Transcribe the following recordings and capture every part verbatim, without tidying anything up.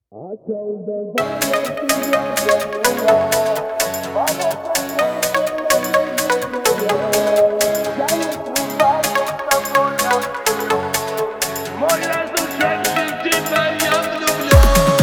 Околдовала тебя земля, понятно, я не скрываю с тобой обиду. Мой разум шепчет, тебя я влюблен.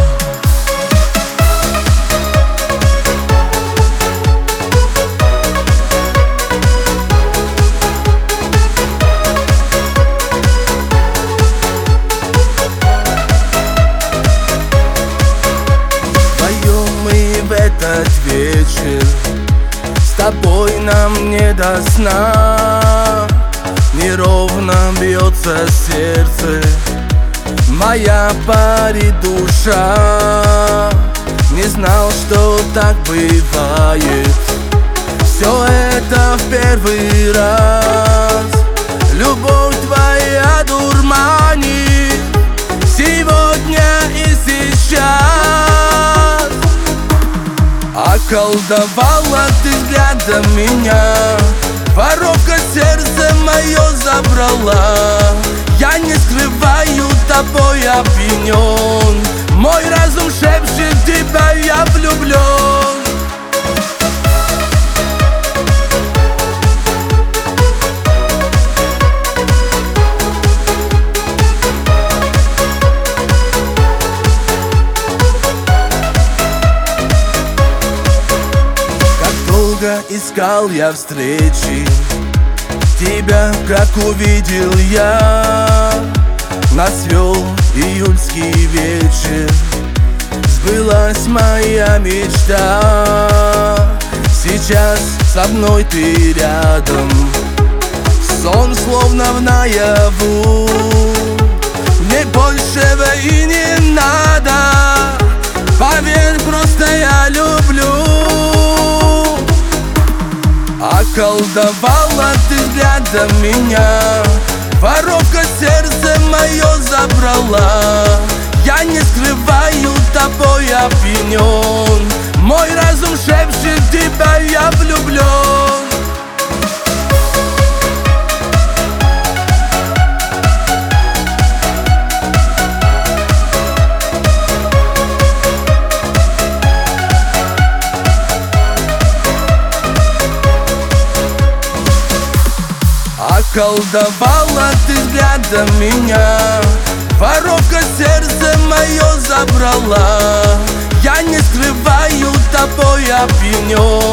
В этот вечер с тобой нам не до сна. Неровно бьется сердце, моя парит душа. Не знал, что так бывает, все это в первый раз. Любовь твоя дурманит сегодня и сейчас. Околдовала ты взглядом меня, воровка сердце мое забрала. Я не скрываю, тобой обвинен. Мой разум шепчет, тебя я влюблен. Искал я встречи, тебя как увидел я. Нас вел июльский вечер, сбылась моя мечта. Сейчас со мной ты рядом, сон словно в наяву. Мне большего и не надо, поверь, просто я люблю. Околдовала ты взглядом меня, воровка сердце мое забрала. Я не скрываю, тобой опьянен. Мой разум шепчет, тебя я влюблен. Околдовала ты взглядом меня, воровка сердце мое забрала. Я не скрываю, тобой опьянен.